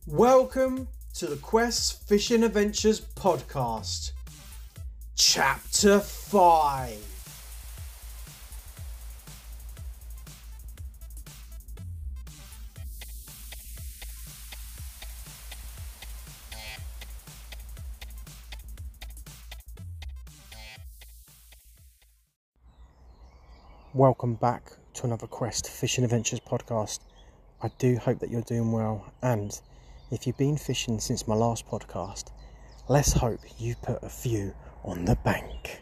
Welcome to the Quest Fishing Adventures podcast, Chapter 5. Welcome back to another Quest Fishing Adventures podcast. I do hope that you're doing well, and if you've been fishing since my last podcast, let's hope you put a few on the bank.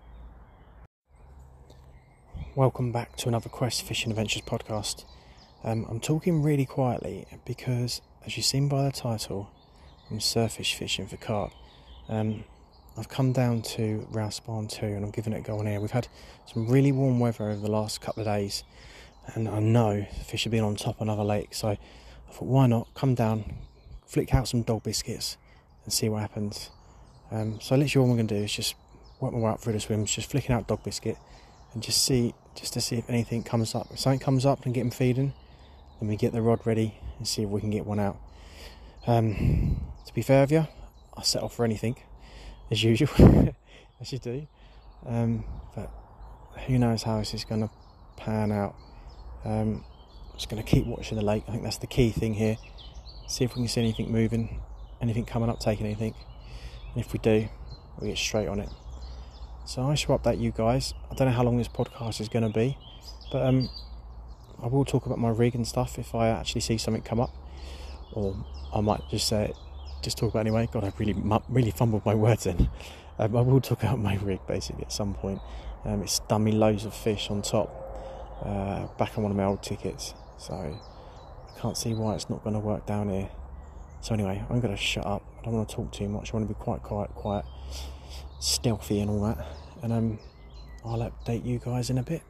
Welcome back to another Quest Fishing Adventures podcast. I'm talking really quietly because, as you've seen by the title, I'm surface fishing for carp. I've come down to Rouse Barn 2 and I'm giving it a go on here. We've had some really warm weather over the last couple of days, and I know the fish have been on top of another lake, so I thought, why not come down, flick out some dog biscuits and see what happens. So literally all I'm going to do is just work my way up through the swims, just flicking out dog biscuit and just to see if anything comes up. If something comes up and get them feeding, then we get the rod ready and see if we can get one out. To be fair with you, I'll settle for anything, as usual, as you do. But who knows how this is going to pan out. I'm just going to keep watching the lake. I think that's the key thing here. See if we can see anything moving, anything coming up, taking anything. And if we do, we'll get straight on it. So I shall update you guys. I don't know how long this podcast is going to be, but I will talk about my rig and stuff if I actually see something come up, or I might just say it, just talk about it anyway. God, I've really fumbled my words in. I will talk about my rig basically at some point. It's done me loads of fish on top, back on one of my old tickets, so I can't see why it's not going to work down here. So anyway, I'm going to shut up. I don't want to talk too much. I want to be quite stealthy and all that, and I'll update you guys in a bit.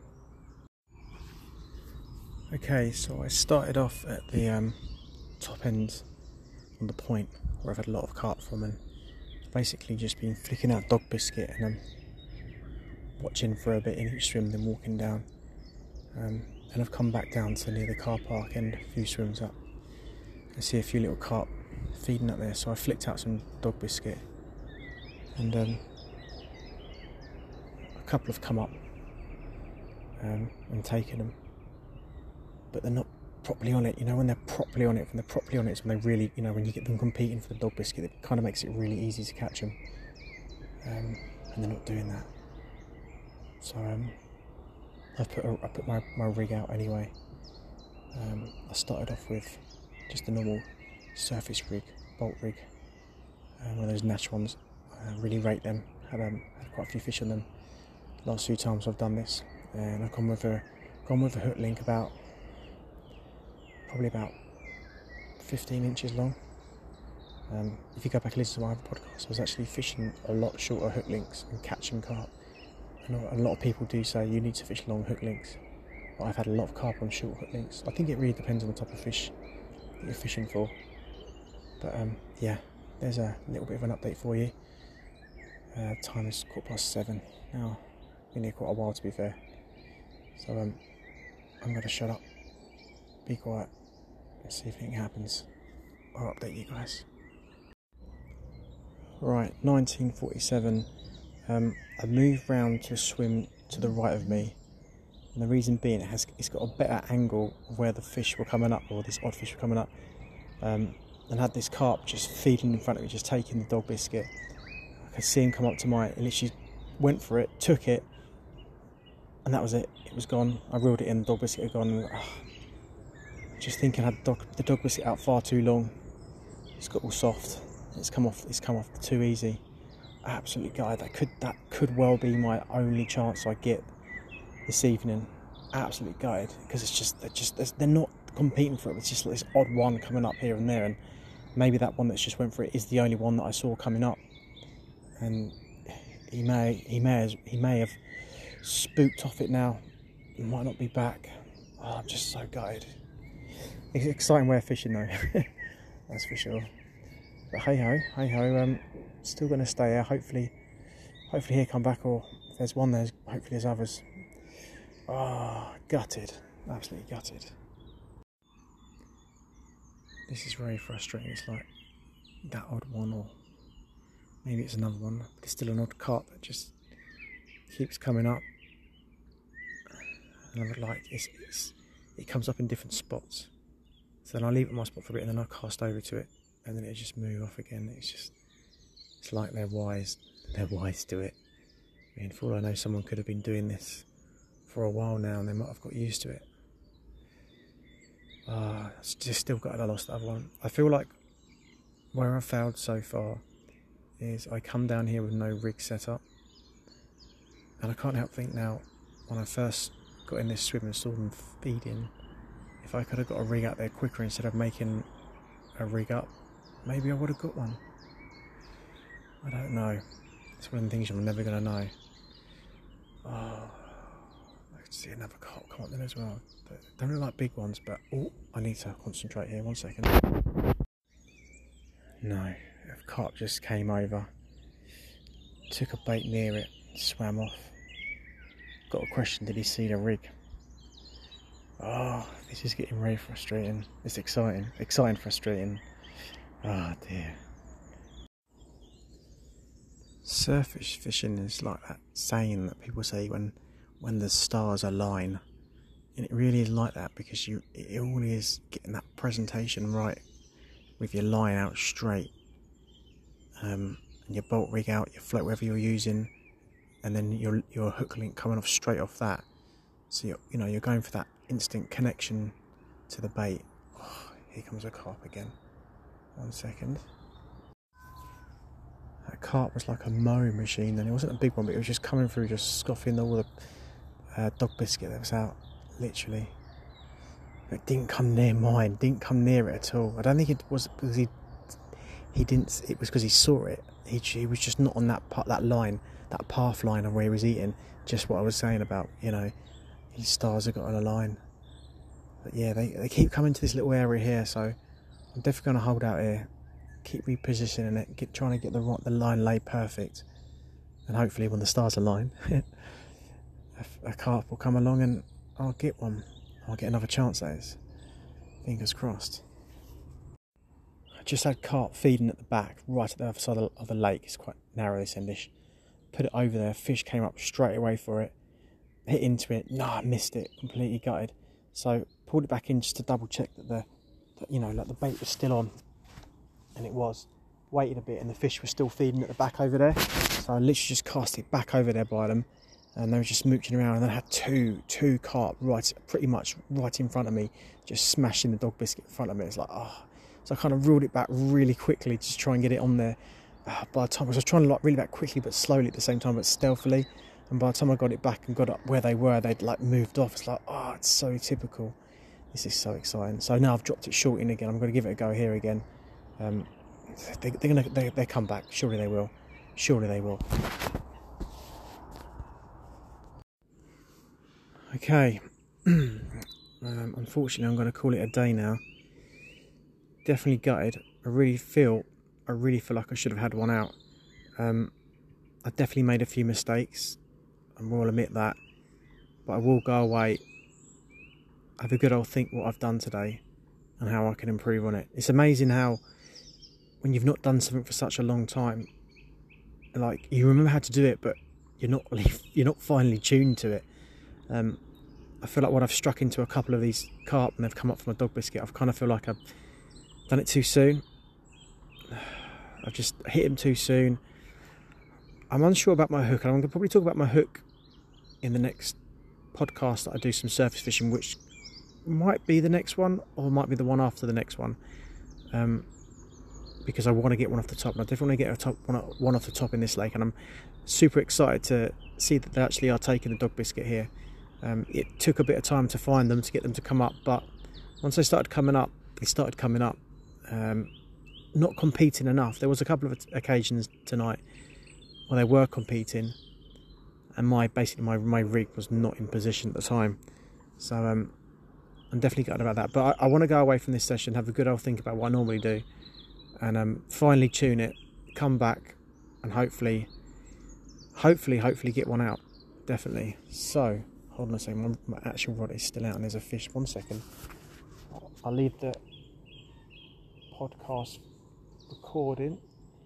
Okay, so I started off at the top end on the point where I've had a lot of carp from, and basically just been flicking out dog biscuit and watching for a bit in each swim, then walking down, and I've come back down to near the car park and a few swims up. I see a few little carp feeding up there, so I flicked out some dog biscuit, and a couple have come up and taken them, but they're not properly on it. You know, when they're properly on it, it's when they really, you know, when you get them competing for the dog biscuit, it kind of makes it really easy to catch them, and they're not doing that. So I put my rig out anyway. I started off with just a normal surface rig, bolt rig, one of those natural ones. I really rate them. Had quite a few fish on them last few times I've done this, and I've gone with a hook link probably about 15 inches long. If you go back and listen to my other podcast, I was actually fishing a lot shorter hook links and catching carp. I know a lot of people do say you need to fish long hook links, but I've had a lot of carp on short hook links. I think it really depends on the type of fish that you're fishing for. But yeah, there's a little bit of an update for you. Time is 7:15 now. Been here quite a while, to be fair. So I'm going to shut up, be quiet, and see if anything happens. I'll update you guys. Right, 19:47. I moved round to swim to the right of me, and the reason being it's got a better angle of where the fish were coming up, or this odd fish were coming up, and had this carp just feeding in front of me, just taking the dog biscuit. I could see him come up to mine, and literally went for it, took it, and that was it. It was gone. I reeled it in, the dog biscuit had gone. And, just thinking I had the dog biscuit out far too long. It's got all soft. It's come off too easy. Absolutely gutted. That could well be my only chance I get this evening. Absolutely gutted, because they're not competing for it. It's just this odd one coming up here and there, and maybe that one that's just went for it is the only one that I saw coming up, and he may have spooked off it now. He might not be back. Oh, I'm just so gutted. It's an exciting way of fishing though, that's for sure. But hey ho, still going to stay here. Hopefully he'll come back, or if there's one there, hopefully there's others. Oh, gutted, absolutely gutted. This is very frustrating. It's like that odd one, or maybe it's another one, but it's still an odd carp that just keeps coming up. And I would like it comes up in different spots. So then I leave it in my spot for a bit, and then I cast over to it, and then it just move off again. It's like they're wise. They're wise to it. I mean, for all I know, someone could have been doing this for a while now, and they might have got used to it. It's just still got I lost that other one. I feel like where I've failed so far is I come down here with no rig set up, and I can't help think now, when I first got in this swim and saw them feeding, if I could have got a rig out there quicker instead of making a rig up, maybe I would have got one. I don't know. It's one of the things I'm never going to know. I could see another carp come up there as well. They don't look like big ones, but I need to concentrate here. 1 second. No, a carp just came over, took a bait near it, swam off. Got a question: did he see the rig? This is getting very frustrating. It's exciting, frustrating. Dear. Surface fishing is like that saying that people say when the stars align, and it really is like that, because it all is getting that presentation right, with your line out straight, and your bolt rig out, your float whatever you're using, and then your hook link coming off straight off that. So you're going for that instant connection to the bait. Here comes a carp again. 1 second. That carp was like a mowing machine, and it wasn't a big one, but it was just coming through, just scoffing all the dog biscuit that was out, literally. But it didn't come near mine, didn't come near it at all. I don't think it was because he didn't. It was because he saw it. He was just not on that line, that path line of where he was eating. Just what I was saying about, his stars have got on a line. But yeah, they keep coming to this little area here, so I'm definitely going to hold out here. Keep repositioning it, trying to get the line laid perfect, and hopefully when the stars align, a carp will come along and I'll get one. I'll get another chance, that is. Fingers crossed. I just had carp feeding at the back, right at the other side of the lake. It's quite narrow, this endish. Put it over there, fish came up straight away for it, hit into it. No, I missed it, completely gutted. So pulled it back in just to double check that the bait was still on. And it was. Waited a bit, and the fish were still feeding at the back over there. So I literally just cast it back over there by them, and they were just mooching around. And then I had two carp pretty much right in front of me, just smashing the dog biscuit in front of me. It's like, So I kind of reeled it back really quickly to try and get it on there. By the time I was trying to reel it back quickly but slowly at the same time, but stealthily. And by the time I got it back and got up where they were, they'd moved off. It's like, it's so typical. This is so exciting. So now I've dropped it short in again. I'm going to give it a go here again. They come back. Surely they will. Okay. Unfortunately, I'm going to call it a day now. Definitely gutted. I really feel like I should have had one out. I definitely made a few mistakes, and we'll admit that. But I will go away, have a good old think what I've done today, and how I can improve on it. It's amazing how, when you've not done something for such a long time, like, you remember how to do it, but you're not finely tuned to it. I feel like when I've struck into a couple of these carp and they've come up from a dog biscuit, I've kind of feel like I've done it too soon. I've just hit him too soon. I'm unsure about my hook, and I'm going to probably talk about my hook in the next podcast that I do some surface fishing, which might be the next one, or might be the one after the next one. Because I want to get one off the top, and I definitely want to get one off the top in this lake, and I'm super excited to see that they actually are taking the dog biscuit here. It took a bit of time to find them, to get them to come up, but once they started coming up, not competing enough. There was a couple of occasions tonight where they were competing, and my rig was not in position at the time. So I'm definitely gutted about that, but I want to go away from this session, have a good old think about what I normally do, and finally tune it, come back, and hopefully get one out. Definitely. So hold on a second, my actual rod is still out and there's a fish. 1 second. I'll leave the podcast recording.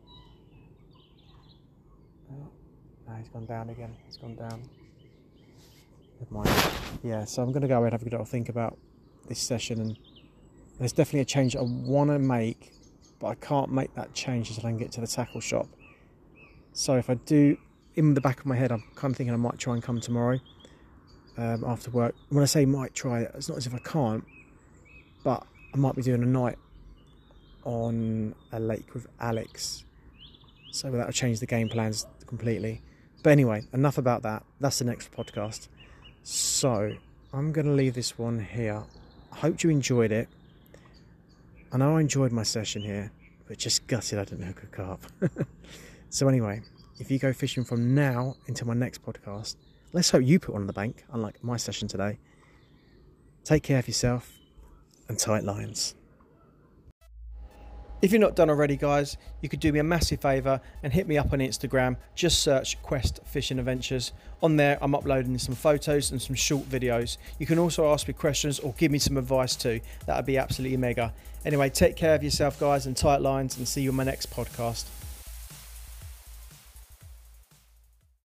Oh, no, he's gone down again. He's gone down. Never mind. Yeah, so I'm going to go ahead and have a good little think about this session, and there's definitely a change I want to make, but I can't make that change until I can get to the tackle shop. So if I do, in the back of my head, I'm kind of thinking I might try and come tomorrow after work. When I say might try, it's not as if I can't, but I might be doing a night on a lake with Alex, so that'll change the game plans completely. But anyway, enough about that. That's the next podcast. So I'm going to leave this one here. I hope you enjoyed it. I know I enjoyed my session here, but just gutted I didn't hook a carp. So anyway, if you go fishing from now until my next podcast, let's hope you put one on the bank, unlike my session today. Take care of yourself and tight lines. If you're not done already, guys, you could do me a massive favour and hit me up on Instagram. Just search Quest Fishing Adventures. On there, I'm uploading some photos and some short videos. You can also ask me questions or give me some advice too. That would be absolutely mega. Anyway, take care of yourself, guys, and tight lines, and see you on my next podcast.